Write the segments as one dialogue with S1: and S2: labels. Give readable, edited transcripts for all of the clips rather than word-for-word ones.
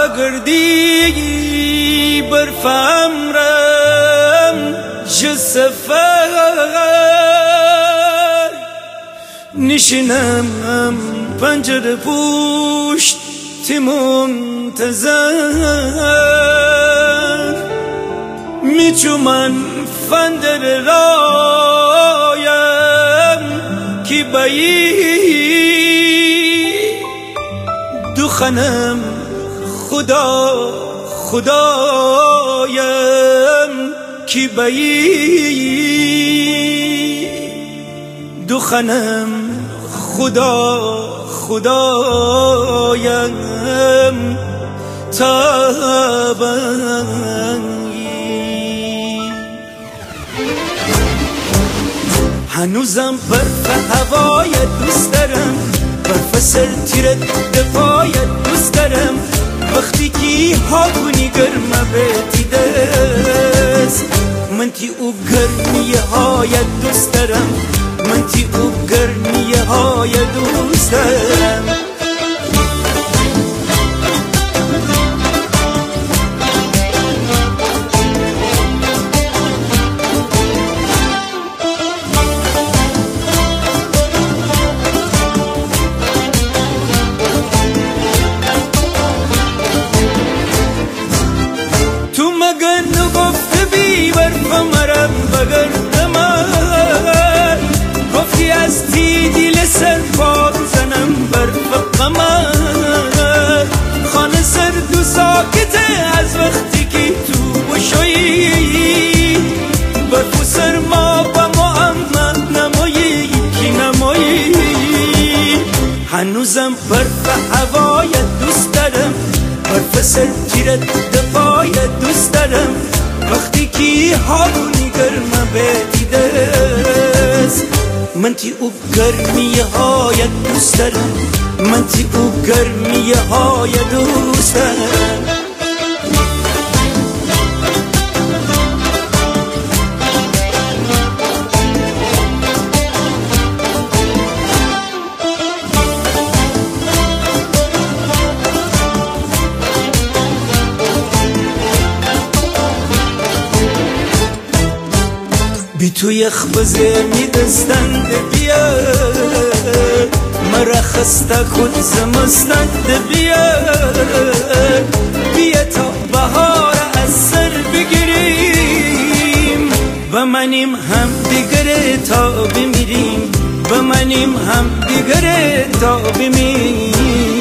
S1: گردی برفم رم ج سفر نشینم پنجره پشت منتظر میچومن فندر رایم کی بایی دخنم خدایم کی بایی دخنم خدایم تابنگی هنوزم برف هوای دوست دارم برف سر تیر دفاع دوست دارم وقتی که هاگونی گرمه بیتیده من تی او گرمیه های دوست دارم من تی او گرمیه های دوست دارم مرم بگردم گفتی از تی دیل سر پاد زنم برف قمر خانه سرد و ساکته از وقتی که تو بشویی برف و سرما با محمد نمایی کی نمایی هنوزم برف هوای دوست دارم برف سر تیرت دفاع دوست دارم وقتی که هارونی گرمه بیتیده من تی او گرمیه های دوست دارم من تی او گرمیه های دوست دارم بی تو یخ بزه می دستند بیاد مرا خسته خود زمستند بیاد بیا تا بهار از سر بگیریم و منیم هم دیگره تا بمیریم و منیم هم دیگره تا بمیریم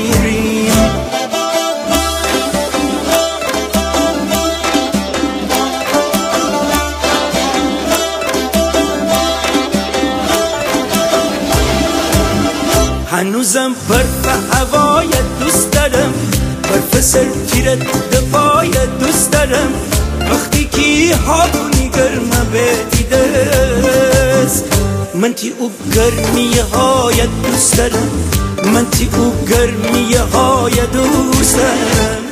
S1: هنوزم برف هوای دوست دارم برف سر تیرت دفاع دوست دارم وقتی که هاگونی گرمه بیتیده من تی او گرمیه های دوست دارم من تی او گرمیه های دوست دارم